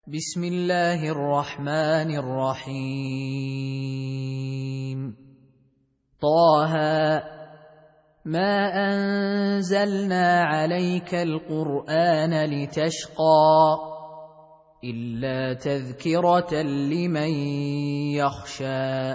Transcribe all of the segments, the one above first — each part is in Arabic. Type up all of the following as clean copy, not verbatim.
بسم الله الرحمن الرحيم. طه ما أنزلنا عليك القرآن لتشقى إلا تذكرة لمن يخشى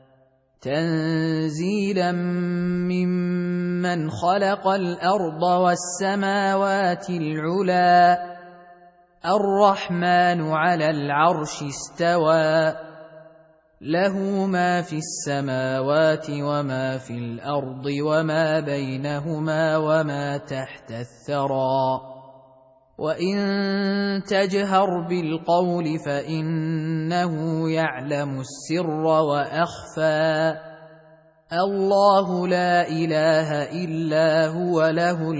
تنزيلا ممن خلق الأرض والسماوات العلى الرحمن على العرش استوى له ما في السماوات وما في الأرض وما بينهما وما تحت الثرى وإن تجهر بالقول فإنه يعلم السر وأخفى الله لا إله إلا هو له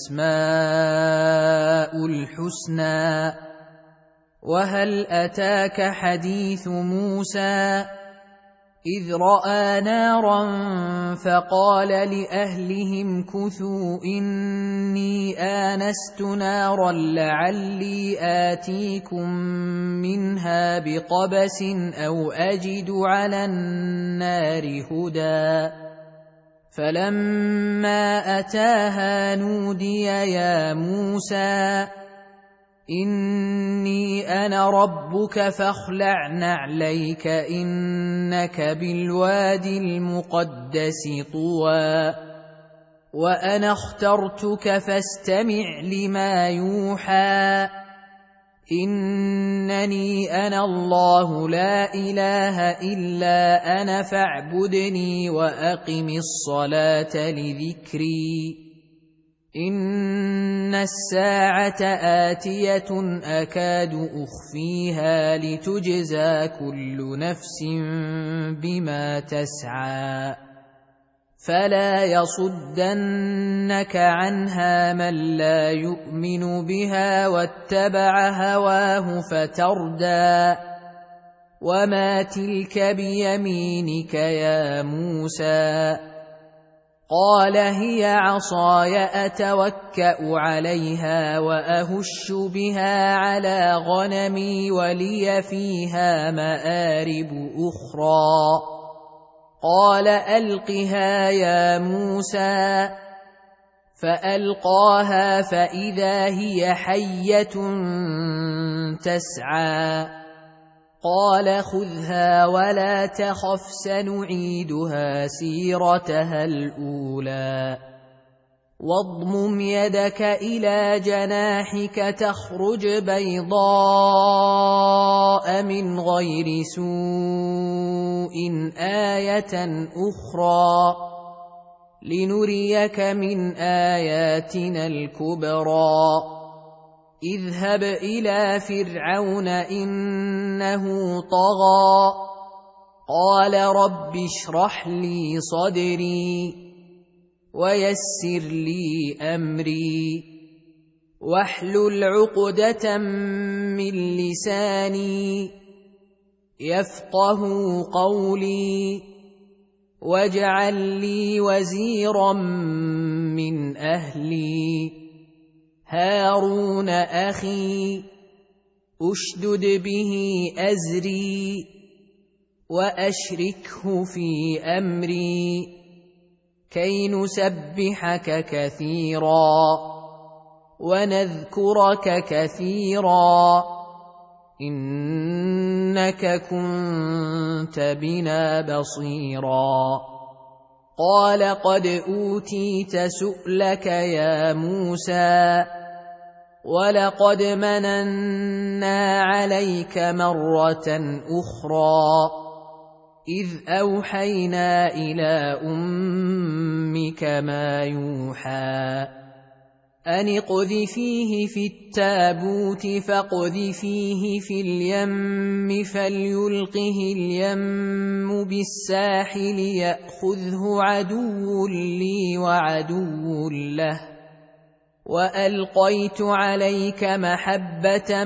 الأسماء الحسنى وهل أتاك حديث موسى إذ رأى نارا فقال لأهلهم كثوا إني آنست نارا لعلي آتيكم منها بقبس أو أجد على النار هدى فلما أتاها نودي يا موسى إني أنا ربك فاخلع نعليك إنك بالوادي المقدس طوى وأنا اخترتك فاستمع لما يوحى إنني أنا الله لا إله إلا أنا فاعبدني وأقم الصلاة لذكري إن الساعة آتية أكاد أخفيها لتجزى كل نفس بما تسعى فلا يصدنك عنها من لا يؤمن بها واتبع هواه فتردى وما تلك بيمينك يا موسى قال هي عصاي أتوكأ عليها وأهش بها على غنمي ولي فيها مآرب أخرى قال ألقها يا موسى فألقاها فإذا هي حية تسعى قال خذها ولا تخف سنعيدها سيرتها الأولى واضمم يدك إلى جناحك تخرج بيضاء من غير سوء آية أخرى لنريك من آياتنا الكبرى اذهب إلى فرعون إنه طغى قال رب اشرح لي صدري ويسر لي أمري واحلل عقدة من لساني يفقه قولي واجعل لي وزيرا من أهلي هارون أخي أشدد به أزري وأشركه في أمري كي نسبحك كثيرا ونذكرك كثيرا إنك كنت بنا بصيرا قال قد أوتيت سؤلك يا موسى ولقد مننا عليك مرة أخرى إذ أوحينا إلى أمك ما يوحى أن اقذفيه في التابوت فاقذفيه في اليم فليلقه اليم بالساحل يأخذه عدو لي وعدو له وألقيت عليك محبة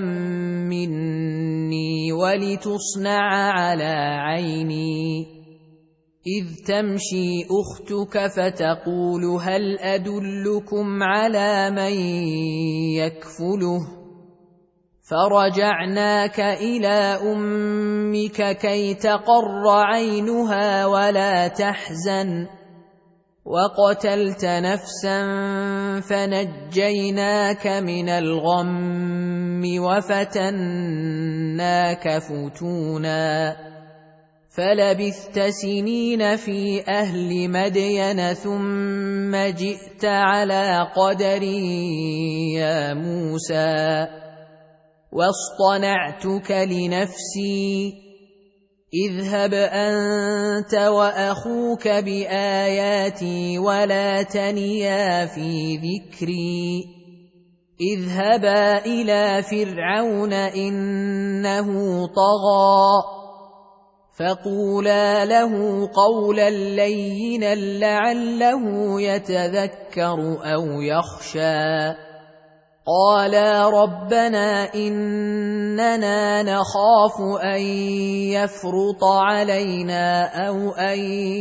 مني ولتصنع على عيني إذ تمشي أختك فتقول هل أدلكم على من يكفله فرجعناك إلى أمك كي تقر عينها ولا تحزن وقتلت نفسا فنجيناك من الغم وفتناك فتونا فلبثت سنين في أهل مدين ثم جئت على قدري يا موسى واصطنعتك لنفسي اذهب أنت وأخوك بآياتي ولا تنيا في ذكري اذهبا إلى فرعون إنه طغى فقولا له قولا لينا لعله يتذكر أو يخشى قالا ربنا إننا نخاف أن يفرط علينا أو أن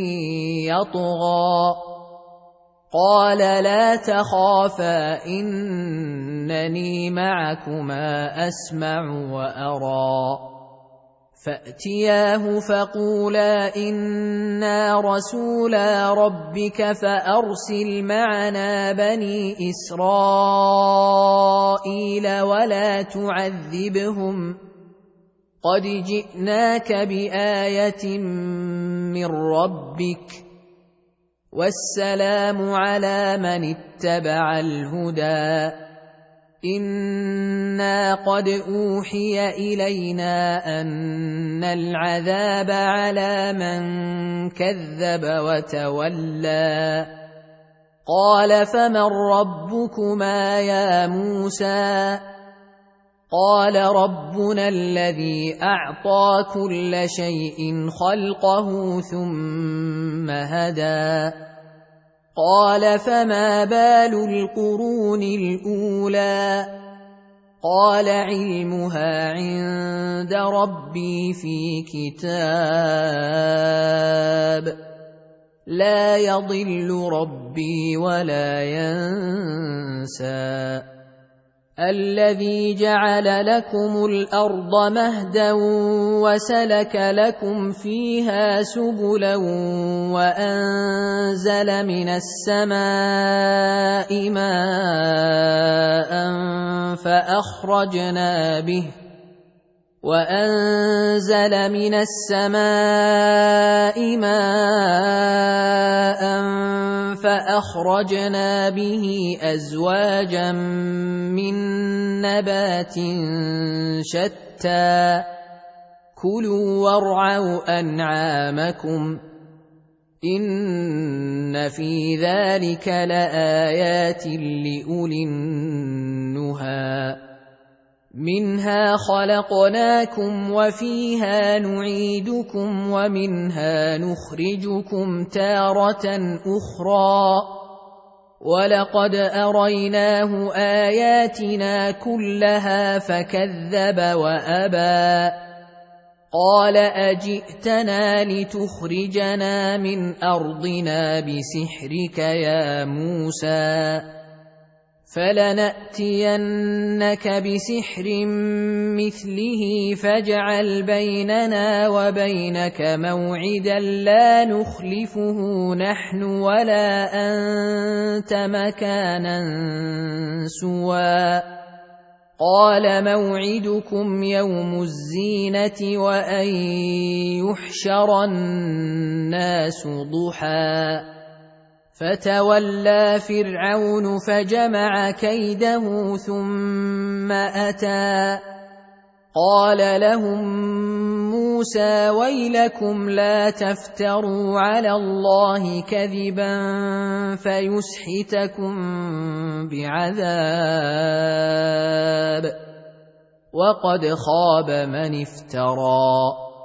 يطغى قال لا تخافا إنني معكما أسمع وأرى فأتياه فقولا إنا رسولا ربك فأرسل معنا بني إسرائيل ولا تعذبهم قد جئناك بآية من ربك والسلام على من اتبع الهدى إنا قد أوحي إلينا أن العذاب على من كذب وتولى قال فمن ربكما يا موسى قال ربنا الذي أعطى كل شيء خلقه ثم هدى قال فما بال القرون الأولى قال علمها عند ربي في كتاب لا يضل ربي ولا ينسى الذي جعل لكم الأرض مهدا وسلك لكم فيها سبلا وأنزل من السماء ماء فأخرجنا به أزواجا من نبات شتى كلوا وارعوا أنعامكم إن في ذلك لآيات لأولي النهى منها خلقناكم وفيها نعيدكم ومنها نخرجكم تارة أخرى ولقد أريناه آياتنا كلها فكذب وأبى قال أجئتنا لتخرجنا من أرضنا بسحرك يا موسى فلنأتينك بسحر مثله فاجعل بيننا وبينك موعدا لا نخلفه نحن ولا أنت مكانا سوى قال موعدكم يوم الزينة وأن يحشر الناس ضحى فتولى فرعون فجمع كيده ثم أتى قال لهم موسى ويلكم لا تفتروا على الله كذبا فيسحتكم بعذاب وقد خاب من افترى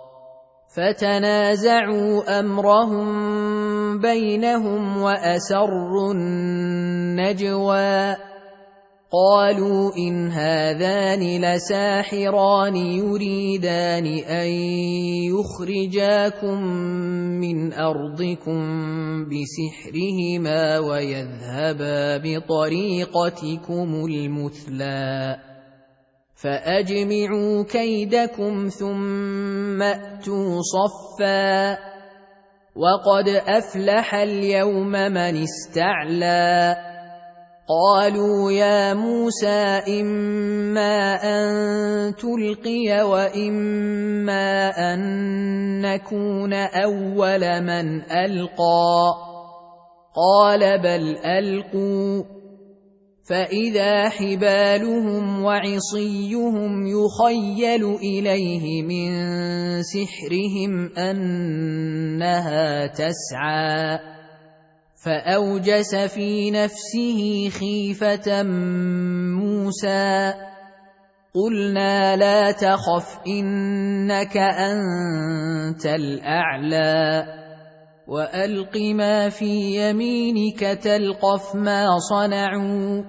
فتنازعوا أمرهم بينهم وأسروا النجوى قالوا إن هذان لساحران يريدان أن يخرجاكم من أرضكم بسحرهما ويذهبا بطريقتكم المثلى فأجمعوا كيدكم ثم أتوا صفا وقد أفلح اليوم من استعلى قالوا يا موسى إما أن تلقي وإما أن نكون أول من ألقى قال بل ألقوا فإذا حبالهم وعصيهم يخيل إليه من سحرهم أنها تسعى فأوجس في نفسه خيفة موسى قلنا لا تخف إنك أنت الأعلى وألق ما في يمينك تلقف ما صنعوا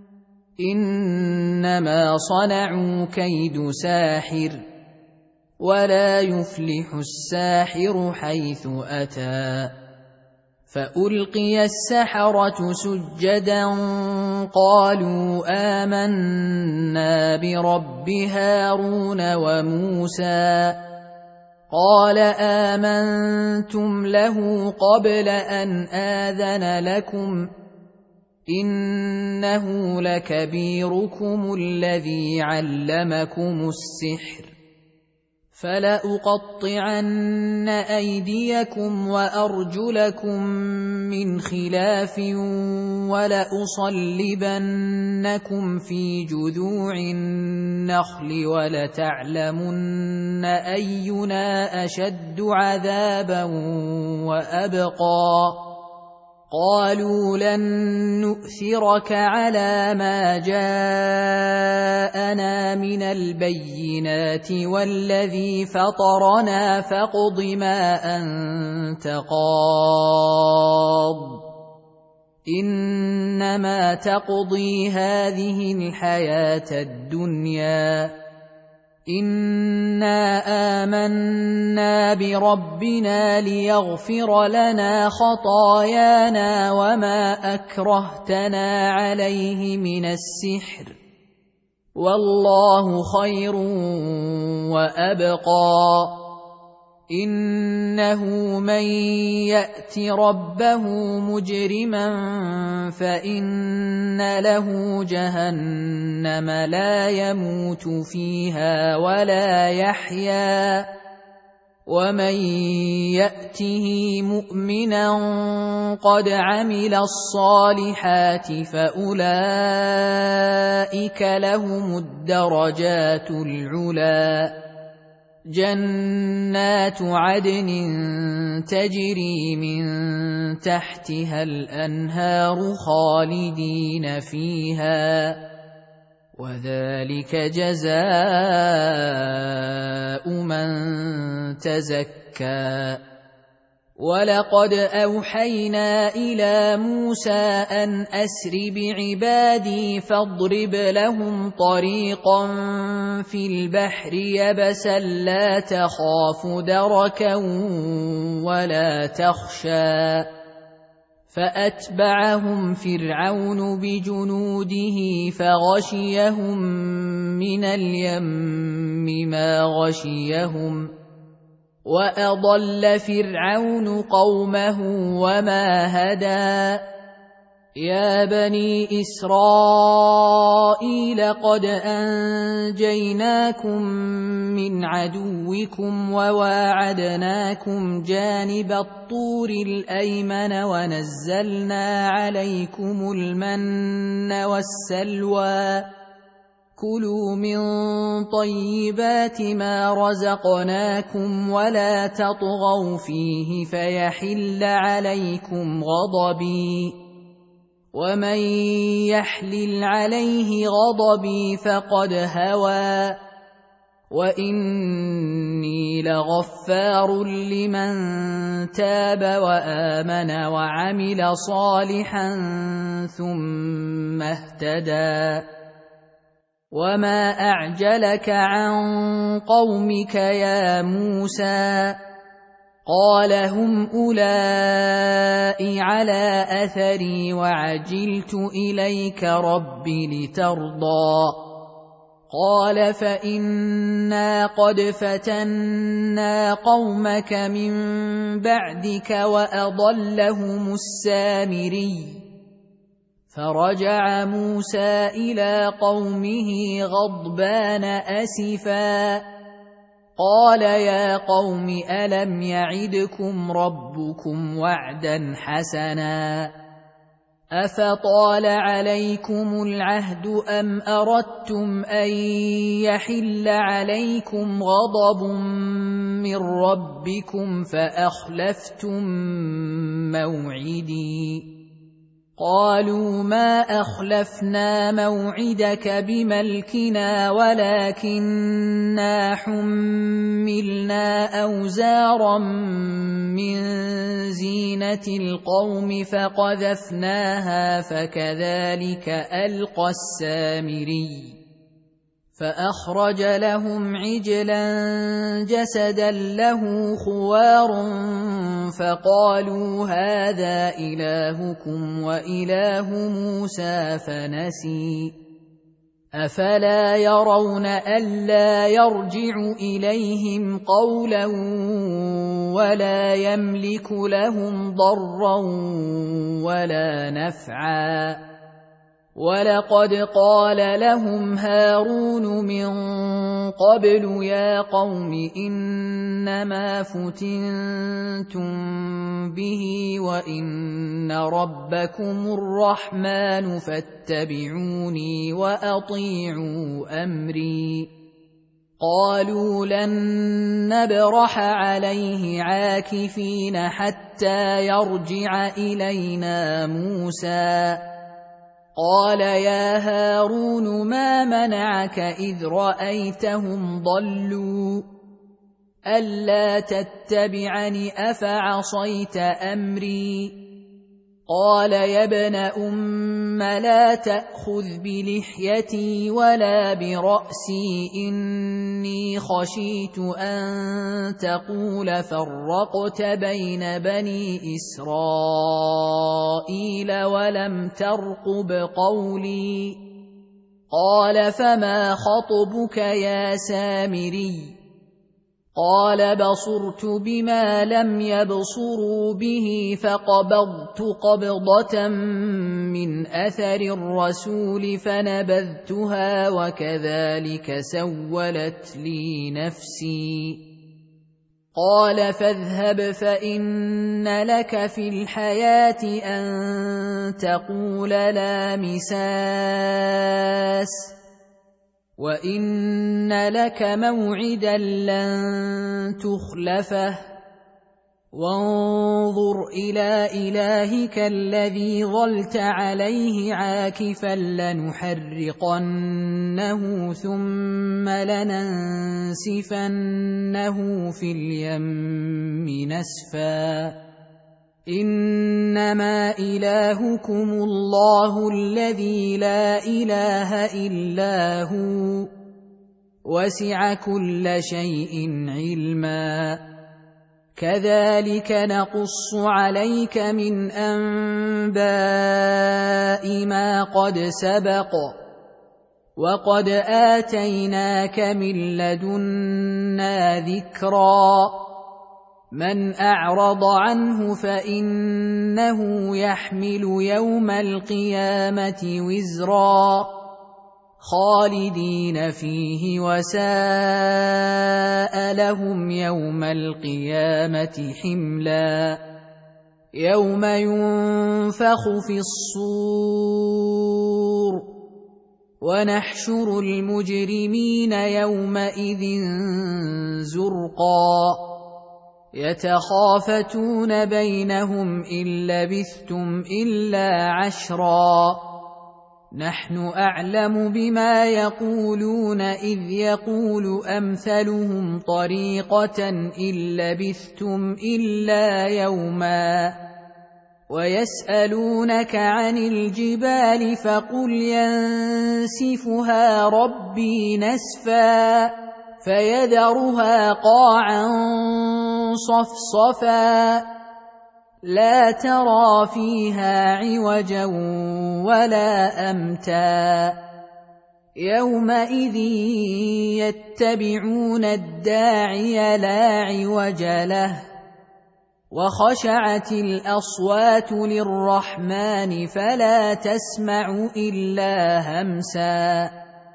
إنما صنعوا كيد ساحر ولا يفلح الساحر حيث أتى فألقي السحرة سجدا قالوا آمنا برب هارون وموسى قال آمنتم له قبل أن آذن لكم إنه لكبيركم الذي علمكم السحر فلأقطعن أيديكم وأرجلكم من خلاف ولأصلبنكم في جذوع النخل ولتعلمن أينا أشد عذابا وأبقى قالوا لن نؤثرك على ما جاءنا من البينات والذي فطرنا فاقض ما أنت قاض إنما تقضي هذه الحياة الدنيا إنا آمنا بربنا ليغفر لنا خطايانا وما أكرهتنا عليه من السحر والله خير وأبقى إنه من يأت ربه مجرما فإن له جهنم لا يموت فيها ولا يحيا ومن يأته مؤمنا قد عمل الصالحات فأولئك لهم الدرجات العلى جنات عدن تجري من تحتها الأنهار خالدين فيها وذلك جزاء من تزكى ولقد أوحينا إلى موسى أن أسر بعبادي فاضرب لهم طريقا في البحر يبسا لا تخاف دركا ولا تخشى فأتبعهم فرعون بجنوده فغشيهم من اليم ما غشيهم وأضل فرعون قومه وما هدى يا بني إسرائيل قد أنجيناكم من عدوكم وواعدناكم جانب الطور الأيمن ونزلنا عليكم المن والسلوى كلوا من طيبات ما رزقناكم ولا تطغوا فيه فيحل عليكم غضبي ومن يحلل عليه غضبي فقد هوى وإني لغفار لمن تاب وآمن وعمل صالحا ثم اهتدى وما أعجلك عن قومك يا موسى قال هم أولئك على أثري وعجلت إليك رب لترضى قال فإنا قد فتنا قومك من بعدك وأضلهم السامري. فرجع موسى إلى قومه غضبان أسفا قال يا قوم ألم يعدكم ربكم وعدا حسنا أفطال عليكم العهد أم أردتم أن يحل عليكم غضب من ربكم فأخلفتم موعدي. قالوا ما أخلفنا موعدك بملكنا ولكننا حملنا أوزارا من زينة القوم فقذفناها فكذلك ألقى السامري. فأخرج لهم عجلا جسدا له خوار فقالوا هذا إلهكم وإله موسى فنسي. أفلا يرون ألا يرجع إليهم قولا ولا يملك لهم ضرا ولا نفعا. ولقد قال لهم هارون من قبل يا قوم إنما فتنتم به وإن ربكم الرحمن فاتبعوني وأطيعوا أمري. قالوا لن نبرح عليه عاكفين حتى يرجع إلينا موسى. قال يا هارون ما منعك إذ رأيتهم ضلوا ألا تتبعني أفعصيت أمري. قال يا ابن أم لا تأخذ بلحيتي ولا برأسي إني خشيت أن تقول فرقت بين بني إسرائيل ولم ترقب قولي. قال فما خطبك يا سامري؟ قال بصرت بما لم يبصروا به فقبضت قبضة من أثر الرسول فنبذتها وكذلك سولت لي نفسي. قال فاذهب فإن لك في الحياة أن تقول لا مساس وإن لك موعدا لن تخلفه وانظر إلى إلهك الذي ظلت عليه عاكفا لنحرقنه ثم لننسفنه في اليم نسفا. إنما إلهكم الله الذي لا إله إلا هو وسع كل شيء علما. كذلك نقص عليك من أنباء ما قد سبق وقد آتيناك من لدنا ذكرا. من أعرض عنه فإنه يحمل يوم القيامة وزرا خالدين فيه وساء لهم يوم القيامة حملا. يوم ينفخ في الصور ونحشر المجرمين يومئذ زرقا. يتخافتون بينهم إن لبثتم إلا عشرا. نحن أعلم بما يقولون إذ يقول أمثلهم طريقة إن لبثتم إلا يوما. ويسألونك عن الجبال فقل ينسفها ربي نسفا فيذرها قاعا صفصفا لا ترى فيها عوجا ولا أمتا. يومئذ يتبعون الداعي لا عوج له وخشعت الأصوات للرحمن فلا تسمع إلا همسا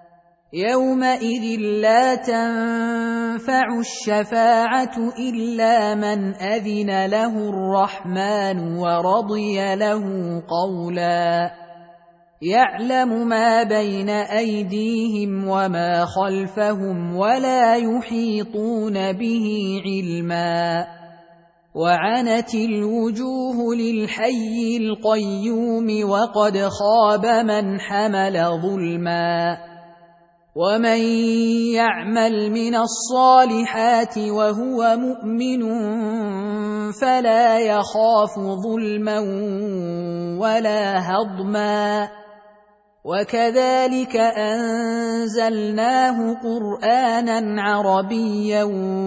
يومئذ لا تنفع الشفاعة إلا من أذن له الرحمن ورضي له قولا يعلم ما بين أيديهم وما خلفهم ولا يحيطون به علما وعنت الوجوه للحي القيوم وقد خاب من حمل ظلما ومن يعمل من الصالحات وهو مؤمن فلا يخاف ظلما ولا هضما وكذلك أنزلناه قرآنا عربيا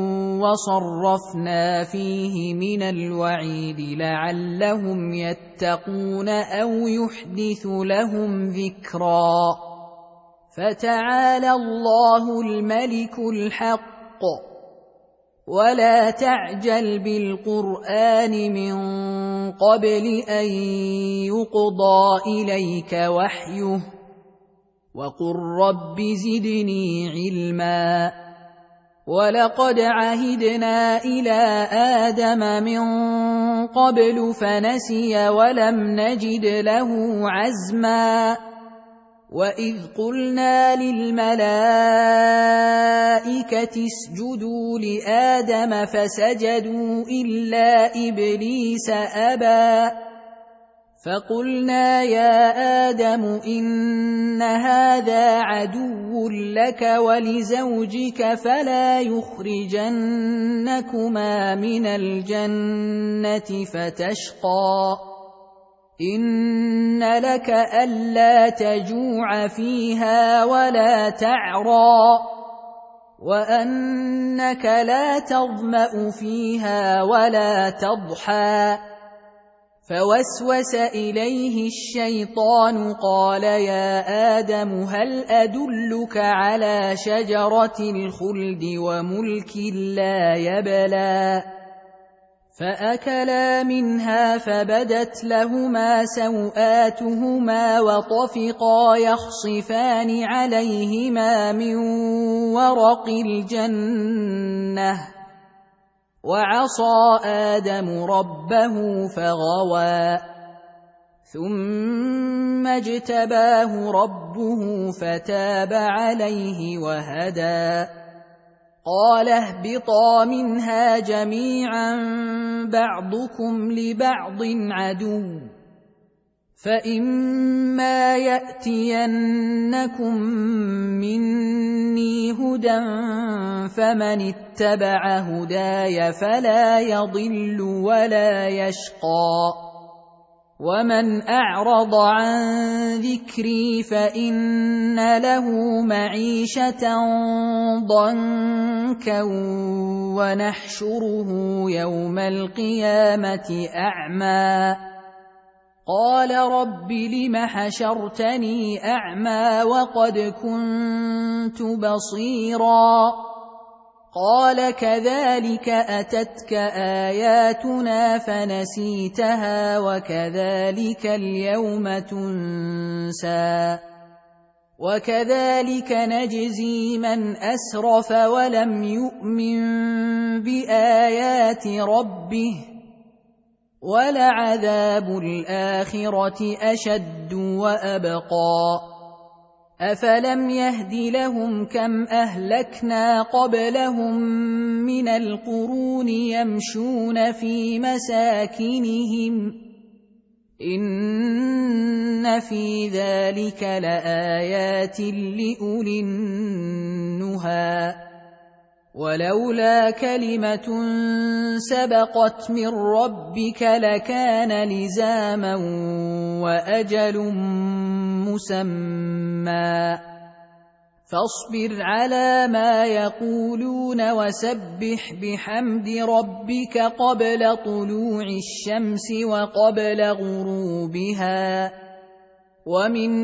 وصرفنا فيه من الوعيد لعلهم يتقون أو يحدث لهم ذكرا فتعالى الله الملك الحق ولا تعجل بالقرآن من قبل أن يقضى إليك وحيه وقل رب زدني علما ولقد عهدنا إلى آدم من قبل فنسي ولم نجد له عزما وإذ قلنا للملائكة اسجدوا لآدم فسجدوا إلا إبليس أبى فقلنا يا آدم إن هذا عدو لك ولزوجك فلا يخرجنكما من الجنة فتشقى إن لك ألا تجوع فيها ولا تعرى وأنك لا تظمأ فيها ولا تضحى فوسوس إليه الشيطان قال يا آدم هل أدلك على شجرة الخلد وملك لا يبلى فأكلا منها فبدت لهما سوآتهما وطفقا يخصفان عليهما من ورق الجنة وعصى آدم ربه فغوى ثم اجتباه ربه فتاب عليه وهدى قال اهبطا منها جميعا بعضكم لبعض عدو فإما يأتينكم مني هدى فمن اتبع هداي فلا يضل ولا يشقى ومن أعرض عن ذكري فإن له معيشة ضنكا ونحشره يوم القيامة أعمى قال رب لم حشرتني أعمى وقد كنت بصيرا قال كذلك أتتك آياتنا فنسيتها وكذلك اليوم تنسى وكذلك نجزي من أسرف ولم يؤمن بآيات ربه ولعذاب الآخرة أشد وأبقى أفلم يهد لهم كم أهلكنا قبلهم من القرون يمشون في مساكنهم إن في ذلك لآيات لأولي النهى ولولا كلمة سبقت من ربك لكان لزاما وأجل مسمى فاصبر على ما يقولون وسبح بحمد ربك قبل طلوع الشمس وقبل غروبها ومن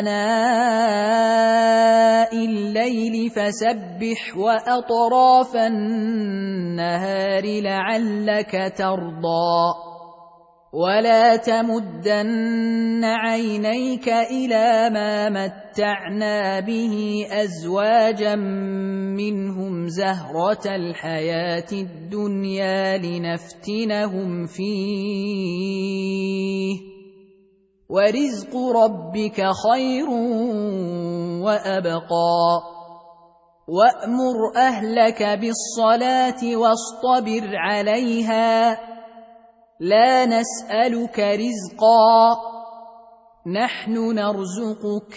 آناء الليل فسبح وأطراف النهار لعلك ترضى ولا تمدن عينيك إلى ما متعنا به أزواجا منهم زهرة الحياة الدنيا لنفتنهم فيه ورزق ربك خير وأبقى وأمر أهلك بالصلاة واصطبر عليها لا نسألك رزقا نحن نرزقك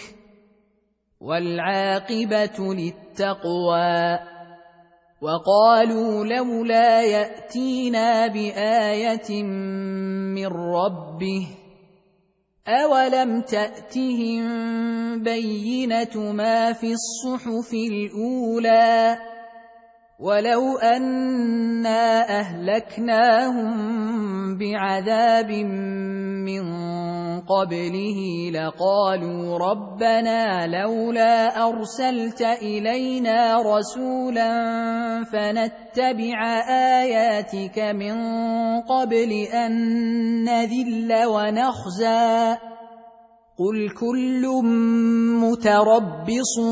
والعاقبة للتقوى وقالوا لولا يأتينا بآية من ربه أولم تأتهم بينة ما في الصحف الأولى ولو أنا أهلكناهم بعذاب من قبله لقالوا ربنا لولا أرسلت إلينا رسولا فنتبع آياتك من قبل أن نذل ونخزى قل كل متربص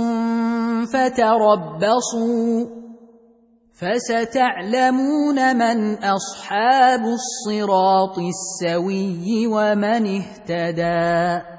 فتربصوا فستعلمون من أصحاب الصراط السوي ومن اهتدى.